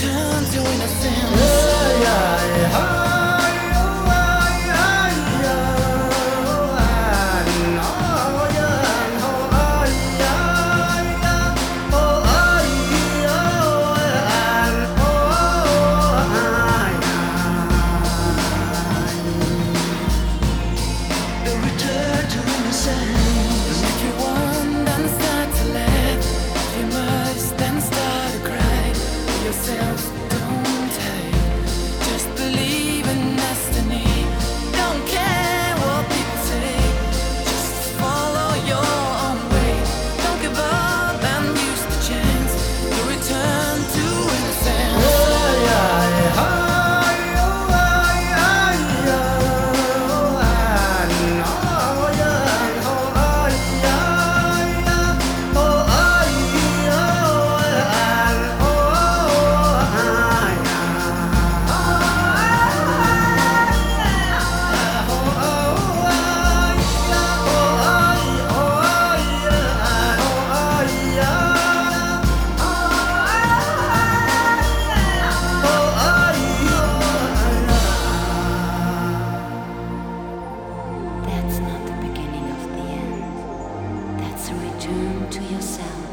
return to innocence. If you want, then start to laugh. If you must, then start to cry. Be yourself, don't hate. Just believe in destiny. Don't care what people say. Just follow your own way. Don't give up and use the chance to return to That's not the beginning of the end. That's a return to yourself.